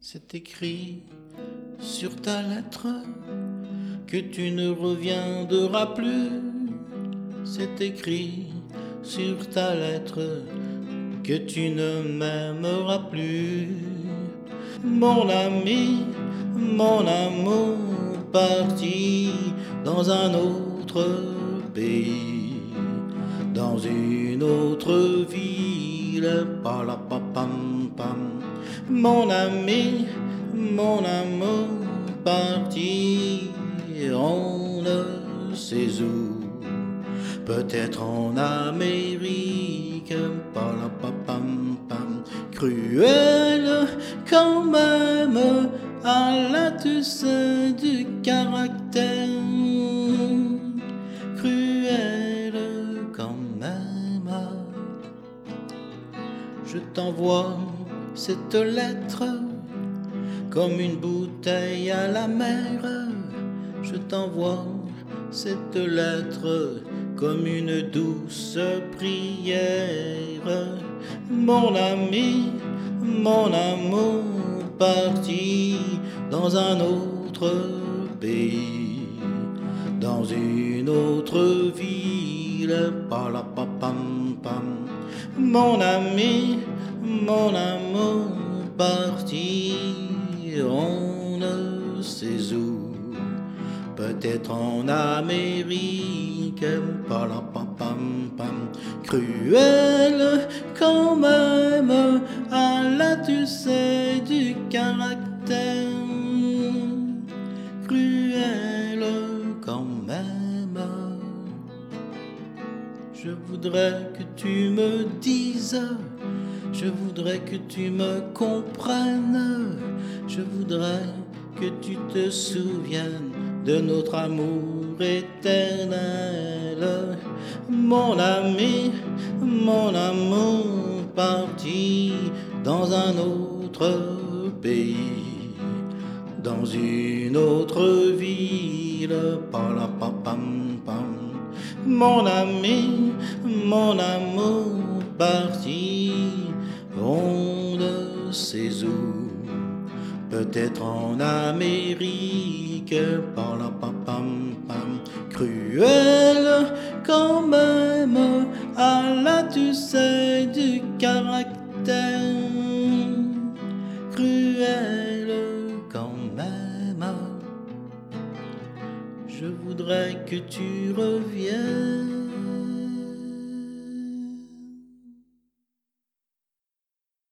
C'est écrit sur ta lettre que tu ne reviendras plus. C'est écrit sur ta lettre que tu ne m'aimeras plus. Mon ami, mon amour, parti dans un autre pays, dans une autre ville, palapapam pam. Mon ami, mon amour, parti, on ne sait où. Peut-être en Amérique, palapapam pam. Cruel quand même, Allah tu sais du caractère. Cruel quand même. Je t'envoie cette lettre comme une bouteille à la mer. Je t'envoie cette lettre comme une douce prière. Mon ami, mon amour, parti dans un autre pays, dans une autre ville, palapapam pam. Mon ami, mon amour, parti, on ne sait où. Peut-être en Amérique, palapapam pam. Cruel quand même, Allah tu sais du caractère. Cruel quand même. Je voudrais que tu me dises, je voudrais que tu me comprennes, je voudrais que tu te souviennes de notre amour éternel. Mon ami, mon amour, parti dans un autre pays, dans une autre ville, palapapam pam. Mon ami, mon amour, parti, on ne sait où. Peut-être en Amérique, palapapam pam. Cruel quand même, Allah tu sais du caractère. Cruel quand même. Je voudrais que tu reviennes